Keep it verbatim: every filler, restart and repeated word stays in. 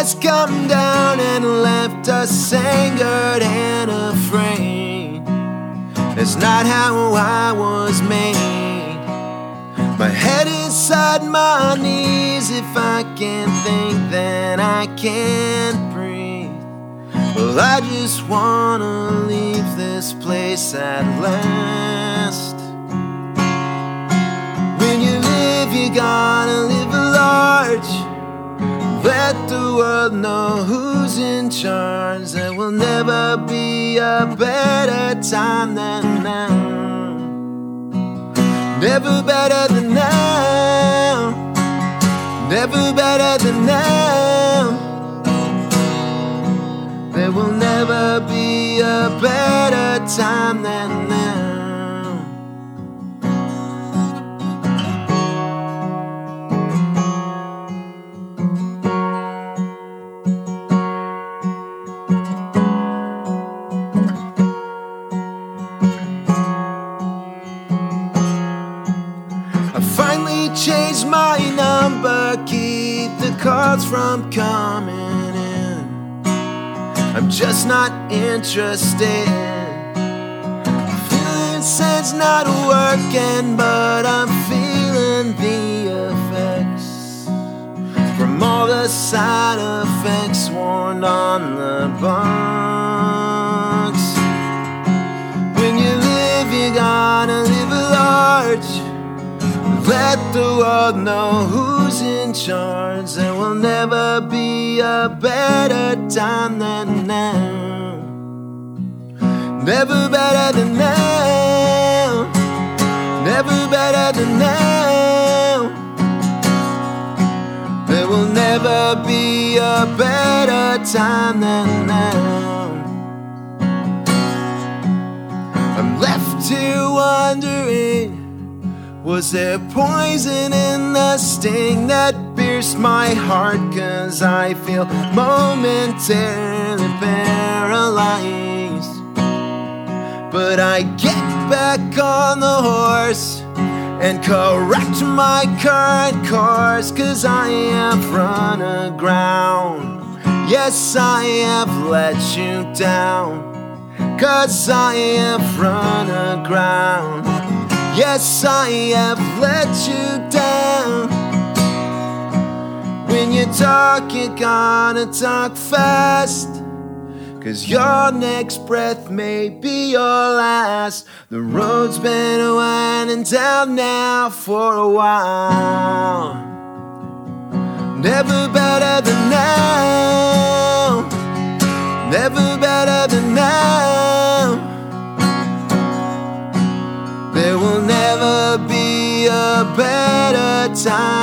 has come down and left us angered and afraid. That's not how I was made. My head inside my knees. If I can't think, then I can't breathe. Well, I just wanna leave this place at last. When you live, you gotta live large. Let the world know who's in charge. There will never be a better time than now. Never better than now. Never better than now. There will never be a better time than now. I finally changed my number, keep the calls from coming in. I'm just not interested. Feeling sense not working, but I'm feeling the effects from all the side effects warned on the box. When you live, you gotta live large. Let the world know who's in charge. There will never be a better time than now. Never better than now. Never better than now. There will never be a better time than now. I'm left here wondering, was there poison in the sting that pierced my heart? Cause I feel momentarily paralyzed. But I get back on the horse and correct my current course. Cause I have run aground. Yes, I have let you down. Cause I have run aground. Yes, I have let you down. When you talk, you gotta talk fast. Cause your next breath may be your last. The road's been winding down now for a while. Never better than now. Never better than now. There will never be a better time